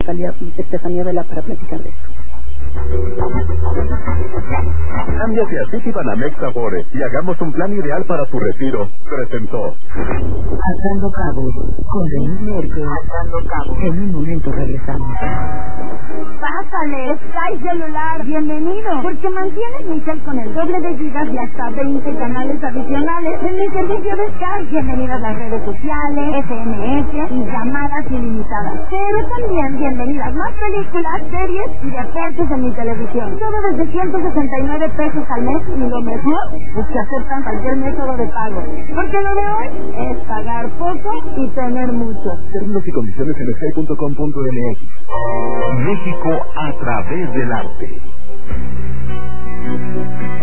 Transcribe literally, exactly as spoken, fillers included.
Estefanía, Estefanía Vela para platicar de esto. Cámbiate a Citibanamex Afore y hagamos un plan ideal para tu retiro. Presentó Atando Cabos con Denise Merkel. Atando Cabos. En un momento regresamos. Pásale, Sky Celular, bienvenido, porque mantienes mi cel con el doble de gigas y hasta veinte canales adicionales en mi servicio de Sky. Bienvenidas las redes sociales, S M S y llamadas ilimitadas. Pero también bienvenidas más películas, series y deportes en mi televisión. Todo desde ciento sesenta y nueve pesos al mes y lo mejor es que aceptan cualquier método de pago. Porque lo de hoy es pagar poco y tener mucho. Términos y condiciones en sky punto com punto m x. México a través del arte.